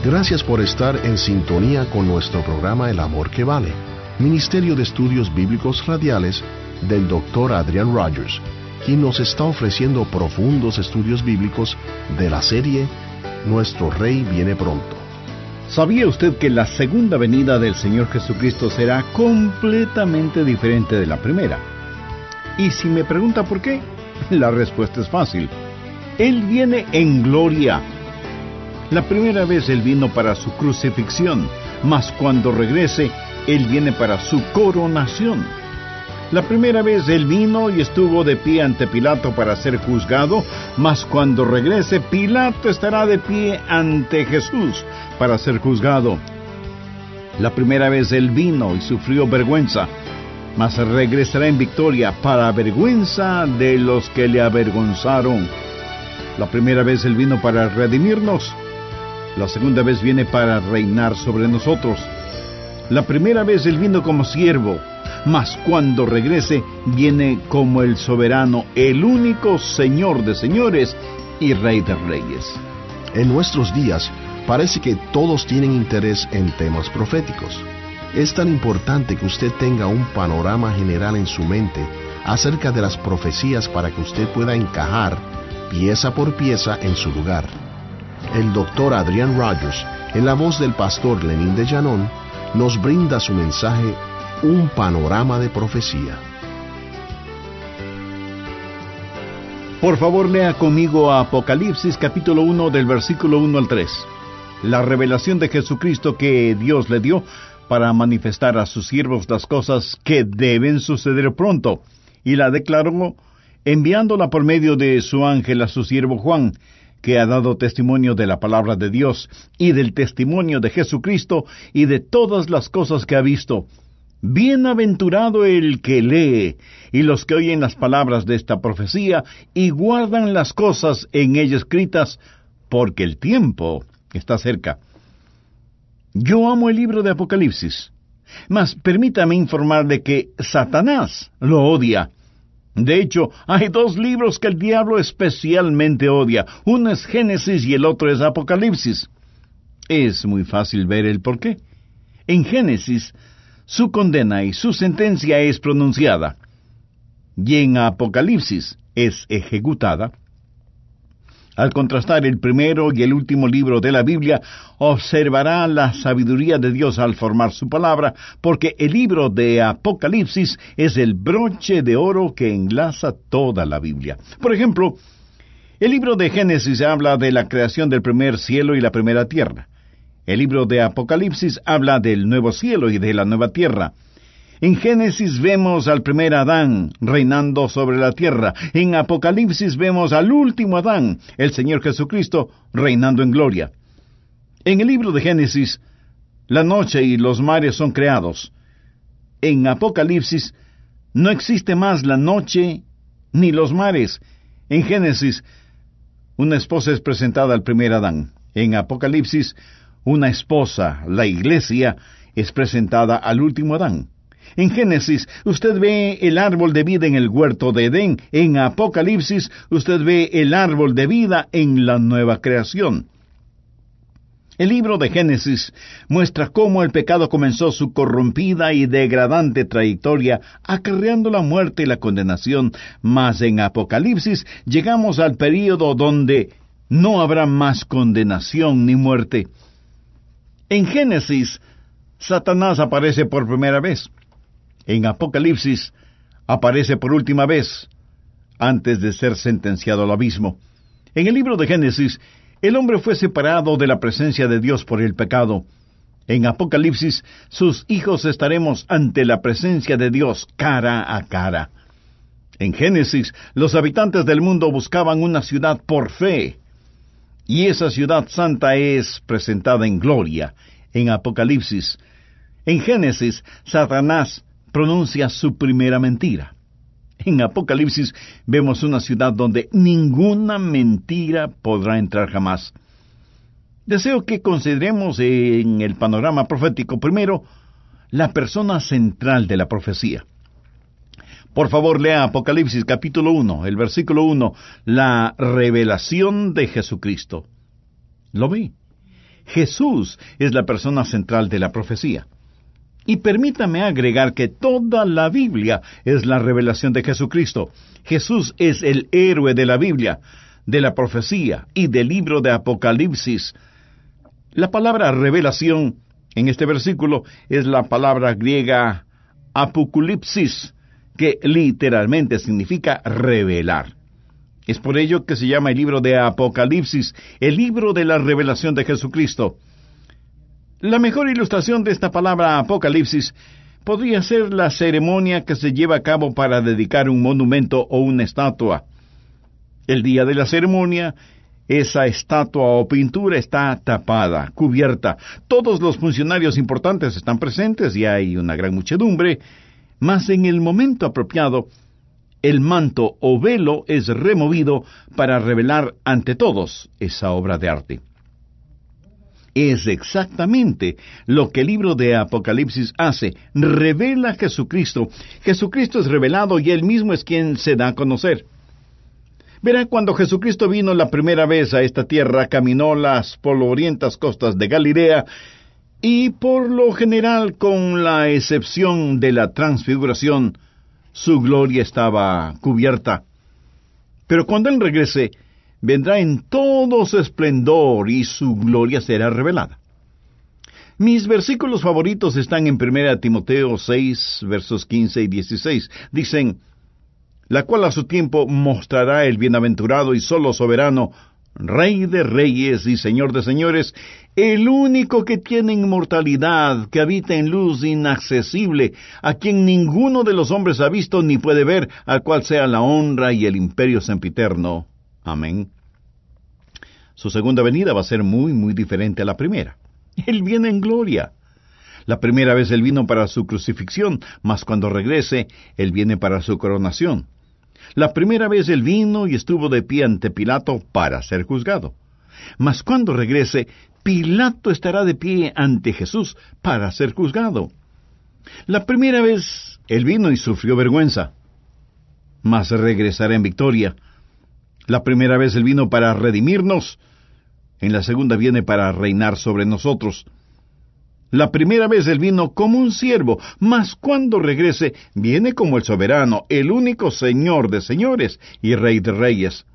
Gracias por estar en sintonía con nuestro programa El Amor que Vale, Ministerio de Estudios Bíblicos Radiales del Dr. Adrian Rogers, quien nos está ofreciendo profundos estudios bíblicos de la serie Nuestro Rey viene pronto. ¿Sabía usted que la segunda venida del Señor Jesucristo será completamente diferente de la primera? Y si me pregunta por qué, la respuesta es fácil. Él viene en gloria. La primera vez Él vino para su crucifixión, mas cuando regrese, Él viene para su coronación. La primera vez Él vino y estuvo de pie ante Pilato para ser juzgado, mas cuando regrese, Pilato estará de pie ante Jesús para ser juzgado. La primera vez Él vino y sufrió vergüenza, mas regresará en victoria para vergüenza de los que le avergonzaron. La primera vez Él vino para redimirnos. La segunda vez viene para reinar sobre nosotros. La primera vez Él vino como siervo, mas cuando regrese viene como el soberano, el único Señor de señores y Rey de reyes. En nuestros días parece que todos tienen interés en temas proféticos. Es tan importante que usted tenga un panorama general en su mente acerca de las profecías para que usted pueda encajar pieza por pieza en su lugar. El Dr. Adrian Rogers, en la voz del pastor Lenín de Llanón, nos brinda su mensaje, Un panorama de profecía. Por favor, lea conmigo Apocalipsis capítulo 1 del versículo 1 al 3. La revelación de Jesucristo que Dios le dio para manifestar a sus siervos las cosas que deben suceder pronto, y la declaró enviándola por medio de su ángel a su siervo Juan, que ha dado testimonio de la palabra de Dios, y del testimonio de Jesucristo, y de todas las cosas que ha visto. Bienaventurado el que lee, y los que oyen las palabras de esta profecía, y guardan las cosas en ella escritas, porque el tiempo está cerca. Yo amo el libro de Apocalipsis, mas permítame informarle que Satanás lo odia. De hecho, hay dos libros que el diablo especialmente odia. Uno es Génesis y el otro es Apocalipsis. Es muy fácil ver el porqué. En Génesis, su condena y su sentencia es pronunciada, y en Apocalipsis es ejecutada. Al contrastar el primero y el último libro de la Biblia, observará la sabiduría de Dios al formar su palabra, porque el libro de Apocalipsis es el broche de oro que enlaza toda la Biblia. Por ejemplo, el libro de Génesis habla de la creación del primer cielo y la primera tierra. El libro de Apocalipsis habla del nuevo cielo y de la nueva tierra. En Génesis vemos al primer Adán reinando sobre la tierra. En Apocalipsis vemos al último Adán, el Señor Jesucristo, reinando en gloria. En el libro de Génesis, la noche y los mares son creados. En Apocalipsis, no existe más la noche ni los mares. En Génesis, una esposa es presentada al primer Adán. En Apocalipsis, una esposa, la iglesia, es presentada al último Adán. En Génesis, usted ve el árbol de vida en el huerto de Edén. En Apocalipsis, usted ve el árbol de vida en la nueva creación. El libro de Génesis muestra cómo el pecado comenzó su corrompida y degradante trayectoria, acarreando la muerte y la condenación. Mas en Apocalipsis llegamos al período donde no habrá más condenación ni muerte. En Génesis, Satanás aparece por primera vez. En Apocalipsis, aparece por última vez, antes de ser sentenciado al abismo. En el libro de Génesis, el hombre fue separado de la presencia de Dios por el pecado. En Apocalipsis, sus hijos estaremos ante la presencia de Dios cara a cara. En Génesis, los habitantes del mundo buscaban una ciudad por fe, y esa ciudad santa es presentada en gloria. En Apocalipsis, en Génesis, Satanás pronuncia su primera mentira. En Apocalipsis vemos una ciudad donde ninguna mentira podrá entrar jamás. Deseo que consideremos en el panorama profético primero la persona central de la profecía. Por favor, lea Apocalipsis capítulo 1, el versículo 1, la revelación de Jesucristo. ¿Lo ve? Jesús es la persona central de la profecía. Y permítame agregar que toda la Biblia es la revelación de Jesucristo. Jesús es el héroe de la Biblia, de la profecía y del libro de Apocalipsis. La palabra revelación en este versículo es la palabra griega apoculipsis, que literalmente significa revelar. Es por ello que se llama el libro de Apocalipsis, el libro de la revelación de Jesucristo. La mejor ilustración de esta palabra Apocalipsis podría ser la ceremonia que se lleva a cabo para dedicar un monumento o una estatua. El día de la ceremonia, esa estatua o pintura está tapada, cubierta. Todos los funcionarios importantes están presentes y hay una gran muchedumbre, mas en el momento apropiado, el manto o velo es removido para revelar ante todos esa obra de arte. Es exactamente lo que el libro de Apocalipsis hace. Revela a Jesucristo. Jesucristo es revelado y Él mismo es quien se da a conocer. Verá, cuando Jesucristo vino la primera vez a esta tierra, caminó las polvorientas costas de Galilea, y por lo general, con la excepción de la transfiguración, su gloria estaba cubierta. Pero cuando Él regrese, vendrá en todo su esplendor y su gloria será revelada. Mis versículos favoritos están en 1 Timoteo 6, versos 15 y 16. Dicen, la cual a su tiempo mostrará el bienaventurado y solo soberano, Rey de reyes y Señor de señores, el único que tiene inmortalidad, que habita en luz inaccesible, a quien ninguno de los hombres ha visto ni puede ver, al cual sea la honra y el imperio sempiterno. Amén. Su segunda venida va a ser muy diferente a la primera. Él viene en gloria. La primera vez Él vino para su crucifixión, mas cuando regrese, Él viene para su coronación. La primera vez Él vino y estuvo de pie ante Pilato para ser juzgado. Mas cuando regrese, Pilato estará de pie ante Jesús para ser juzgado. La primera vez Él vino y sufrió vergüenza, mas regresará en victoria. La primera vez Él vino para redimirnos, en la segunda viene para reinar sobre nosotros. La primera vez Él vino como un siervo, mas cuando regrese, viene como el soberano, el único Señor de señores y Rey de reyes.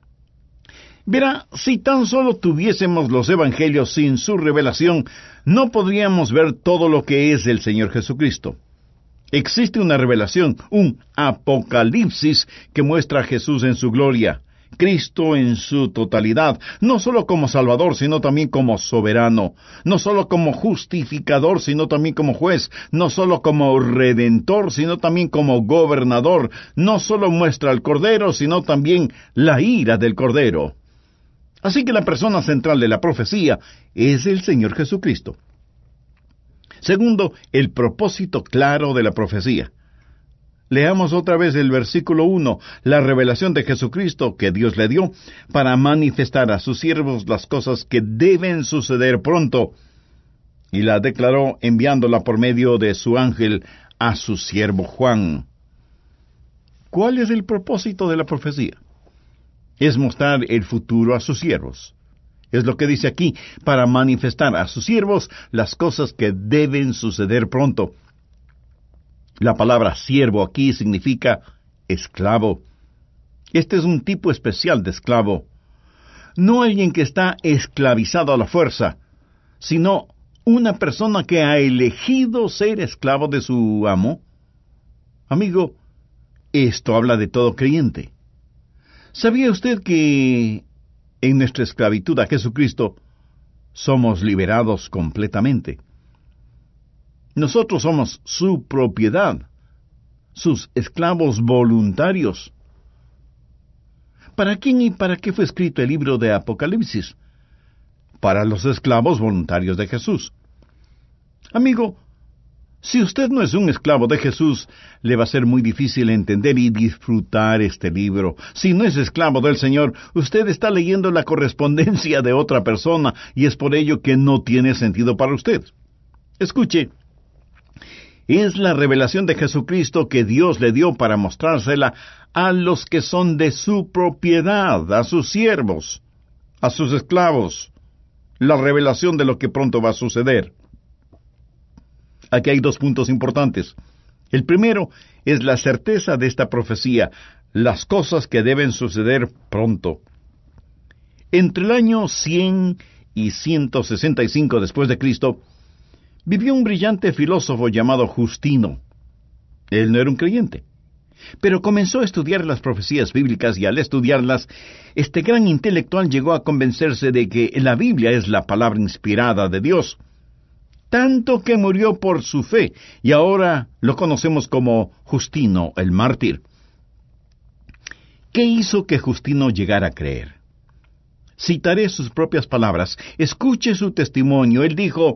Verá, si tan solo tuviésemos los evangelios sin su revelación, no podríamos ver todo lo que es el Señor Jesucristo. Existe una revelación, un apocalipsis que muestra a Jesús en su gloria, Cristo en su totalidad, no solo como Salvador, sino también como soberano, no solo como justificador, sino también como juez, no solo como redentor, sino también como gobernador, no solo muestra al Cordero, sino también la ira del Cordero. Así que la persona central de la profecía es el Señor Jesucristo. Segundo, el propósito claro de la profecía. Leamos otra vez el versículo 1, la revelación de Jesucristo que Dios le dio para manifestar a sus siervos las cosas que deben suceder pronto, y la declaró enviándola por medio de su ángel a su siervo Juan. ¿Cuál es el propósito de la profecía? Es mostrar el futuro a sus siervos. Es lo que dice aquí, para manifestar a sus siervos las cosas que deben suceder pronto. La palabra siervo aquí significa esclavo. Este es un tipo especial de esclavo. No alguien que está esclavizado a la fuerza, sino una persona que ha elegido ser esclavo de su amo. Amigo, esto habla de todo creyente. ¿Sabía usted que en nuestra esclavitud a Jesucristo somos liberados completamente? Nosotros somos su propiedad, sus esclavos voluntarios. ¿Para quién y para qué fue escrito el libro de Apocalipsis? Para los esclavos voluntarios de Jesús. Amigo, si usted no es un esclavo de Jesús, le va a ser muy difícil entender y disfrutar este libro. Si no es esclavo del Señor, usted está leyendo la correspondencia de otra persona, y es por ello que no tiene sentido para usted. Escuche, es la revelación de Jesucristo que Dios le dio para mostrársela a los que son de su propiedad, a sus siervos, a sus esclavos. la revelación de lo que pronto va a suceder. Aquí hay 2 puntos importantes. El primero es la certeza de esta profecía, las cosas que deben suceder pronto. Entre el año 100 y 165 después de Cristo, vivió un brillante filósofo llamado Justino. Él no era un creyente, pero comenzó a estudiar las profecías bíblicas y al estudiarlas, este gran intelectual llegó a convencerse de que la Biblia es la palabra inspirada de Dios, tanto que murió por su fe, y ahora lo conocemos como Justino el mártir. ¿Qué hizo que Justino llegara a creer? Citaré sus propias palabras. Escuche su testimonio. Él dijo: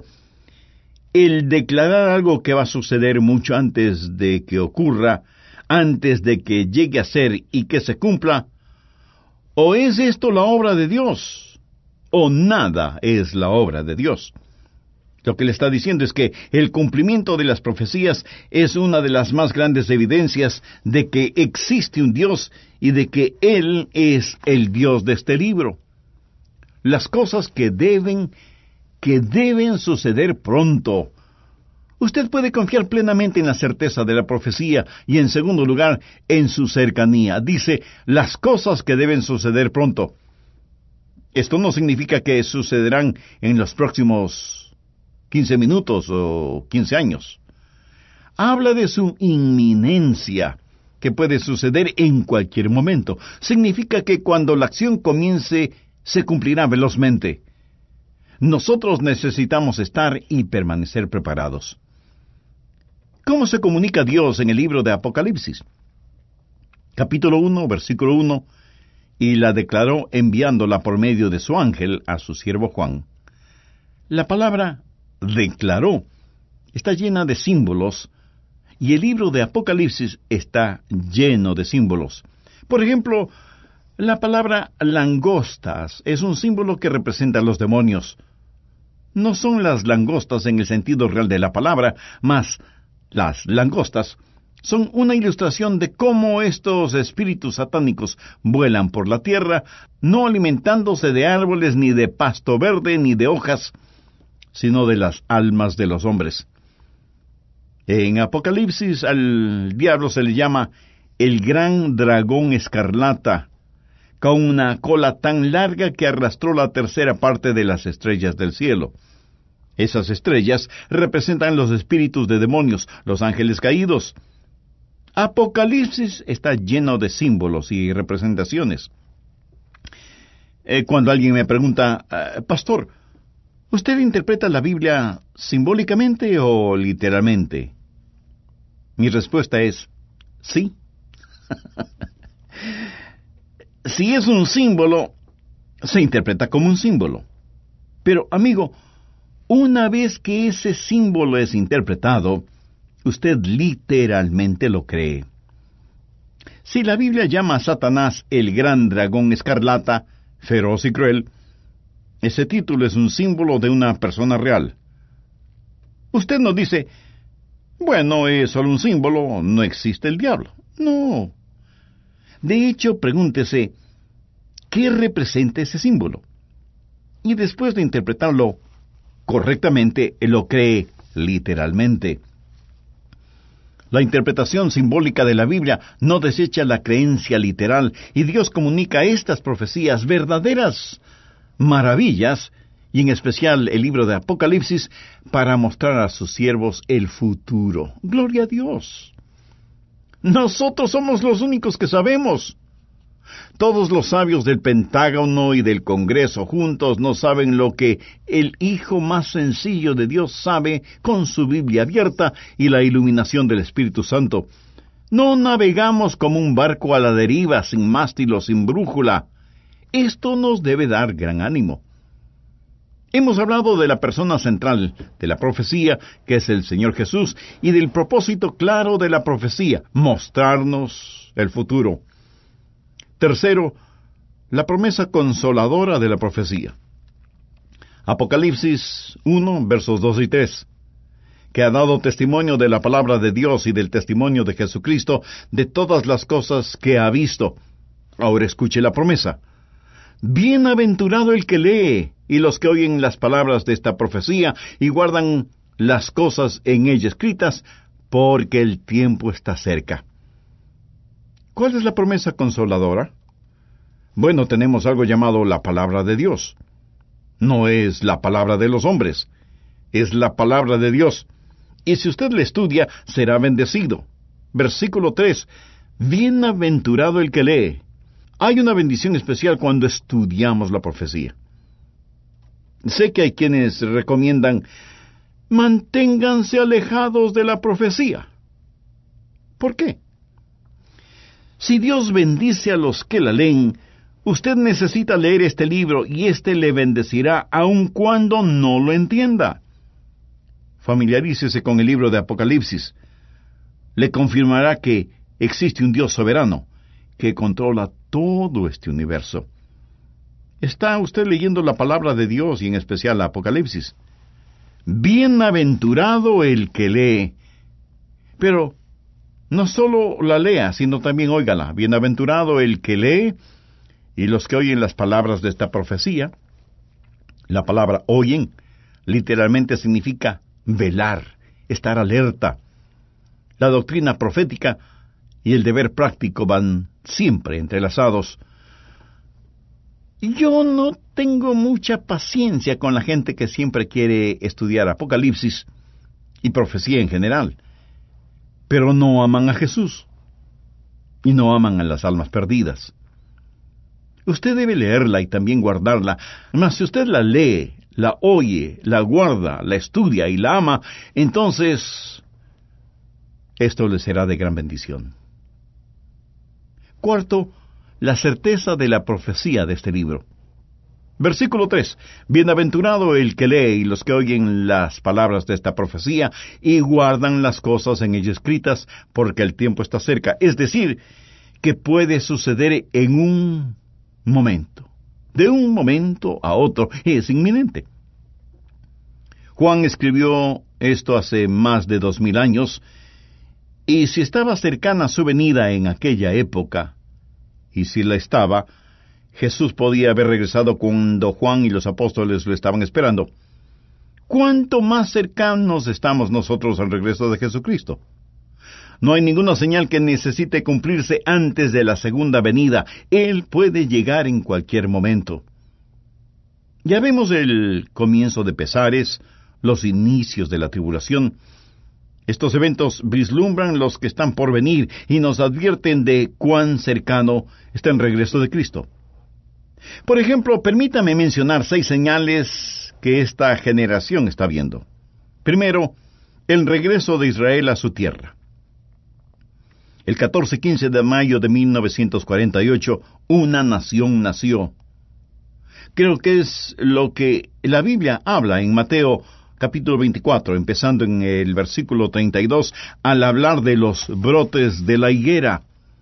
el declarar algo que va a suceder mucho antes de que ocurra, antes de que llegue a ser y que se cumpla, o es esto la obra de Dios, o nada es la obra de Dios. Lo que le está diciendo es que el cumplimiento de las profecías es una de las más grandes evidencias de que existe un Dios y de que Él es el Dios de este libro. Las cosas que deben suceder pronto. Usted puede confiar plenamente en la certeza de la profecía y, en segundo lugar, en su cercanía. Dice, las cosas que deben suceder pronto. Esto no significa que sucederán en los próximos 15 minutos o 15 años. Habla de su inminencia, que puede suceder en cualquier momento. Significa que cuando la acción comience, se cumplirá velozmente. Nosotros necesitamos estar y permanecer preparados. ¿Cómo se comunica Dios en el libro de Apocalipsis? Capítulo 1, versículo 1, y la declaró enviándola por medio de su ángel a su siervo Juan. La palabra declaró está llena de símbolos, y el libro de Apocalipsis está lleno de símbolos. Por ejemplo, la palabra langostas es un símbolo que representa a los demonios. No son las langostas en el sentido real de la palabra, mas las langostas son una ilustración de cómo estos espíritus satánicos vuelan por la tierra, no alimentándose de árboles, ni de pasto verde, ni de hojas, sino de las almas de los hombres. En Apocalipsis al diablo se le llama el gran dragón escarlata, con una cola tan larga que arrastró la tercera parte de las estrellas del cielo. Esas estrellas representan los espíritus de demonios, los ángeles caídos. Apocalipsis está lleno de símbolos y representaciones. Cuando alguien me pregunta, Pastor, ¿usted interpreta la Biblia simbólicamente o literalmente? Mi respuesta es, sí. Si es un símbolo, se interpreta como un símbolo. Pero, amigo, una vez que ese símbolo es interpretado, usted literalmente lo cree. Si la Biblia llama a Satanás el gran dragón escarlata, feroz y cruel, ese título es un símbolo de una persona real. Usted no dice, bueno, es solo un símbolo, no existe el diablo. No. De hecho, pregúntese, ¿qué representa ese símbolo? Y después de interpretarlo correctamente, él lo cree literalmente. La interpretación simbólica de la Biblia no desecha la creencia literal, y Dios comunica estas profecías verdaderas maravillas, y en especial el libro de Apocalipsis, para mostrar a sus siervos el futuro. ¡Gloria a Dios! Nosotros somos los únicos que sabemos. Todos los sabios del Pentágono y del Congreso juntos no saben lo que el Hijo más sencillo de Dios sabe con su Biblia abierta y la iluminación del Espíritu Santo. No navegamos como un barco a la deriva, sin mástil o sin brújula. Esto nos debe dar gran ánimo. Hemos hablado de la persona central de la profecía, que es el Señor Jesús, y del propósito claro de la profecía, mostrarnos el futuro. Tercero, la promesa consoladora de la profecía. Apocalipsis 1, versos 2 y 3, que ha dado testimonio de la palabra de Dios y del testimonio de Jesucristo de todas las cosas que ha visto. Ahora escuche la promesa. Bienaventurado el que lee, y los que oyen las palabras de esta profecía y guardan las cosas en ella escritas, porque el tiempo está cerca. ¿Cuál es la promesa consoladora? Bueno, tenemos algo llamado la palabra de Dios. No es la palabra de los hombres, es la palabra de Dios. Y si usted la estudia, será bendecido. Versículo 3. Bienaventurado el que lee. Hay una bendición especial cuando estudiamos la profecía. Sé que hay quienes recomiendan: manténganse alejados de la profecía. ¿Por qué? Si Dios bendice a los que la leen, usted necesita leer este libro y éste le bendecirá aun cuando no lo entienda. Familiarícese con el libro de Apocalipsis. Le confirmará que existe un Dios soberano que controla todo este universo. ¿Está usted leyendo la palabra de Dios y en especial Apocalipsis? Bienaventurado el que lee. Pero no solo la lea, sino también óigala. Bienaventurado el que lee y los que oyen las palabras de esta profecía. La palabra oyen literalmente significa velar, estar alerta. La doctrina profética y el deber práctico van siempre entrelazados. Yo no tengo mucha paciencia con la gente que siempre quiere estudiar Apocalipsis y profecía en general, pero no aman a Jesús y no aman a las almas perdidas. Usted debe leerla y también guardarla, mas si usted la lee, la oye, la guarda, la estudia y la ama, entonces esto le será de gran bendición. Cuarto, la certeza de la profecía de este libro. Versículo 3. Bienaventurado el que lee y los que oyen las palabras de esta profecía y guardan las cosas en ella escritas, porque el tiempo está cerca. Es decir, que puede suceder en un momento. De un momento a otro. Es inminente. Juan escribió esto hace más de 2000 años, y si estaba cercana su venida en aquella época, y si la estaba, Jesús podía haber regresado cuando Juan y los apóstoles lo estaban esperando. ¿Cuánto más cercanos estamos nosotros al regreso de Jesucristo? No hay ninguna señal que necesite cumplirse antes de la segunda venida. Él puede llegar en cualquier momento. Ya vemos el comienzo de pesares, los inicios de la tribulación. Estos eventos vislumbran los que están por venir y nos advierten de cuán cercano está el regreso de Cristo. Por ejemplo, permítame mencionar 6 señales que esta generación está viendo. Primero, el regreso de Israel a su tierra. El 14-15 de mayo de 1948, una nación nació. Creo que es lo que la Biblia habla en Mateo capítulo 24, empezando en el versículo 32, al hablar de los brotes de la higuera.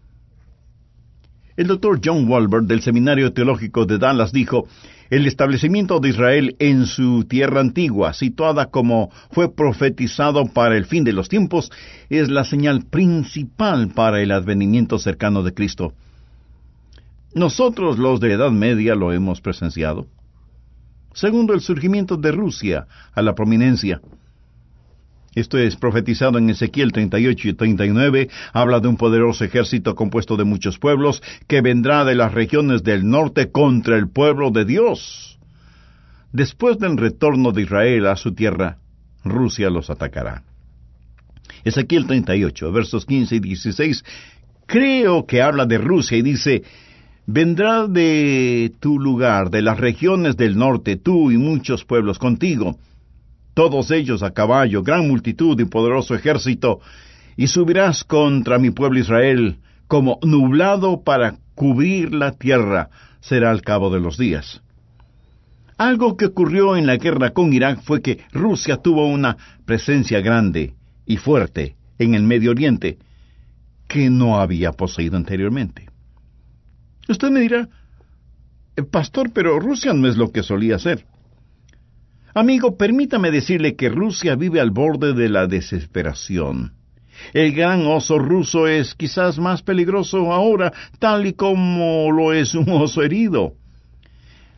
El doctor John Walber, del Seminario Teológico de Dallas, dijo: el establecimiento de Israel en su tierra antigua, situada como fue profetizado para el fin de los tiempos, es la señal principal para el advenimiento cercano de Cristo. Nosotros, los de Edad Media, lo hemos presenciado. Segundo, el surgimiento de Rusia a la prominencia. Esto es profetizado en Ezequiel 38 y 39, habla de un poderoso ejército compuesto de muchos pueblos que vendrá de las regiones del norte contra el pueblo de Dios. Después del retorno de Israel a su tierra, Rusia los atacará. Ezequiel 38, versos 15 y 16, creo que habla de Rusia y dice: vendrá de tu lugar, de las regiones del norte, tú y muchos pueblos contigo, todos ellos a caballo, gran multitud y poderoso ejército, y subirás contra mi pueblo Israel, como nublado para cubrir la tierra, será al cabo de los días. Algo que ocurrió en la guerra con Irak fue que Rusia tuvo una presencia grande y fuerte en el Medio Oriente, que no había poseído anteriormente. Usted me dirá: pastor, pero Rusia no es lo que solía ser. Amigo, permítame decirle que Rusia vive al borde de la desesperación. El gran oso ruso es quizás más peligroso ahora, tal y como lo es un oso herido.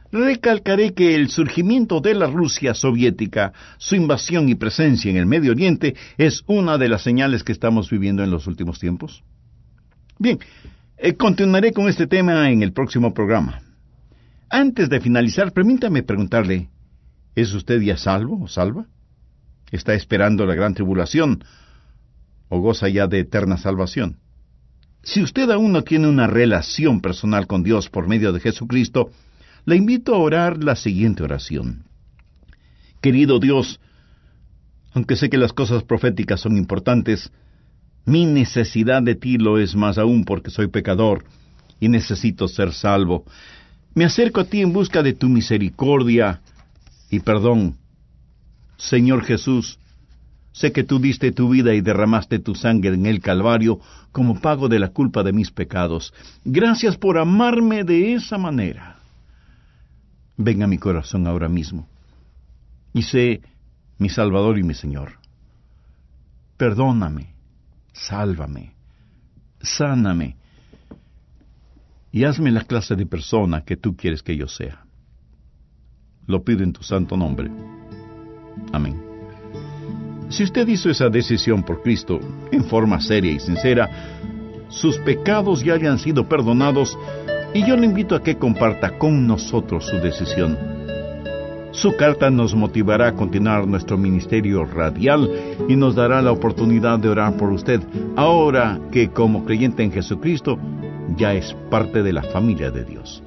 recalcaré que el surgimiento de la Rusia soviética, su invasión y presencia en el Medio Oriente, es una de las señales que estamos viviendo en los últimos tiempos. Bien, continuaré con este tema en el próximo programa. Antes de finalizar, permítame preguntarle, ¿es usted ya salvo o salva? ¿Está esperando la gran tribulación o goza ya de eterna salvación? Si usted aún no tiene una relación personal con Dios por medio de Jesucristo, le invito a orar la siguiente oración. Querido Dios, aunque sé que las cosas proféticas son importantes, mi necesidad de ti lo es más aún porque soy pecador y necesito ser salvo. Me acerco a ti en busca de tu misericordia y perdón. Señor Jesús, sé que tú diste tu vida y derramaste tu sangre en el Calvario como pago de la culpa de mis pecados. Gracias por amarme de esa manera. Ven a mi corazón ahora mismo y sé mi Salvador y mi Señor. Perdóname, sálvame, sáname y hazme la clase de persona que tú quieres que yo sea. Lo pido en tu santo nombre. Amén. Si usted hizo esa decisión por Cristo en forma seria y sincera, sus pecados ya hayan sido perdonados y yo le invito a que comparta con nosotros su decisión. Su carta nos motivará a continuar nuestro ministerio radial y nos dará la oportunidad de orar por usted, ahora que como creyente en Jesucristo ya es parte de la familia de Dios.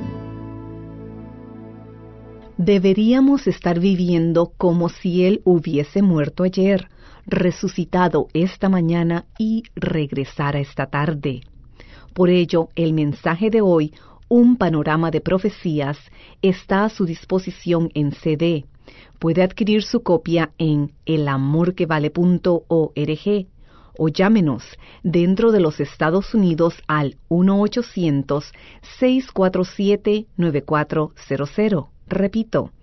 Deberíamos estar viviendo como si Él hubiese muerto ayer, resucitado esta mañana y regresara esta tarde. Por ello, el mensaje de hoy, un panorama de profecías, está a su disposición en CD. Puede adquirir su copia en elamorquevale.org o llámenos dentro de los Estados Unidos al 1-800-647-9400. Repito,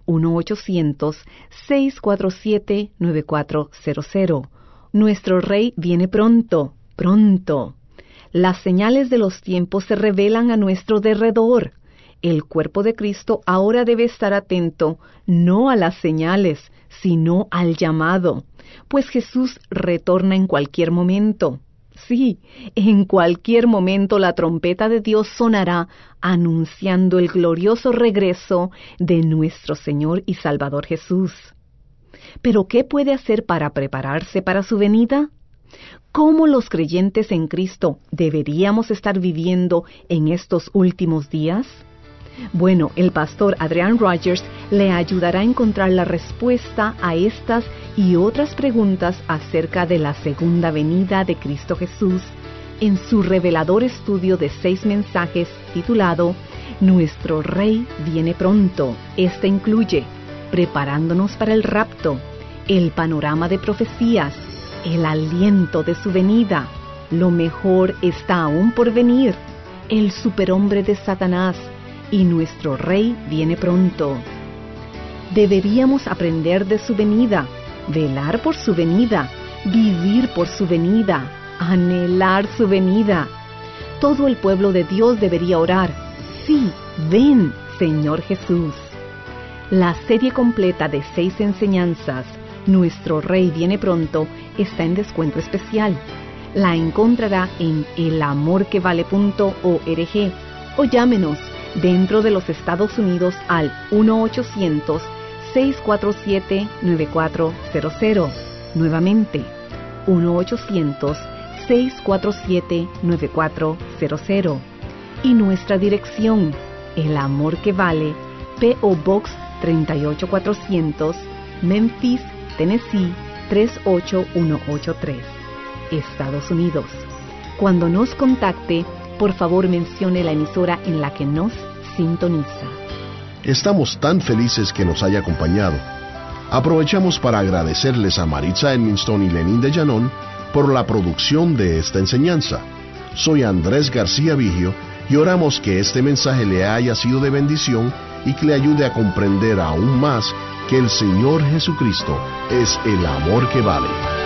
1-800-647-9400. Nuestro Rey viene pronto, pronto. Las señales de los tiempos se revelan a nuestro derredor. El cuerpo de Cristo ahora debe estar atento no a las señales, sino al llamado, pues Jesús retorna en cualquier momento. Sí, en cualquier momento la trompeta de Dios sonará anunciando el glorioso regreso de nuestro Señor y Salvador Jesús. ¿Pero qué puede hacer para prepararse para su venida? ¿Cómo los creyentes en Cristo deberíamos estar viviendo en estos últimos días? Bueno, el pastor Adrian Rogers le ayudará a encontrar la respuesta a estas y otras preguntas acerca de la segunda venida de Cristo Jesús en su revelador estudio de 6 mensajes titulado Nuestro Rey viene pronto. Este incluye Preparándonos para el rapto, el panorama de profecías, el aliento de su venida, lo mejor está aún por venir, el superhombre de Satanás y nuestro Rey viene pronto. Deberíamos aprender de su venida, velar por su venida, vivir por su venida, anhelar su venida. Todo el pueblo de Dios debería orar, sí, ven, Señor Jesús. La serie completa de 6 enseñanzas, Nuestro Rey viene pronto, está en descuento especial. La encontrará en elamorquevale.org o llámenos dentro de los Estados Unidos al 1-800-647-9400. Nuevamente, 1-800-647-9400. Y nuestra dirección, El Amor que Vale, P.O. Box 38400, Memphis, Tennessee 38183, Estados Unidos. Cuando nos contacte, por favor mencione la emisora en la que nos sintoniza. Estamos tan felices que nos haya acompañado. Aprovechamos para agradecerles a Maritza Edmiston y Lenín de Llanón por la producción de esta enseñanza. Soy Andrés García Vigio y oramos que este mensaje le haya sido de bendición y que le ayude a comprender aún más que el Señor Jesucristo es el amor que vale.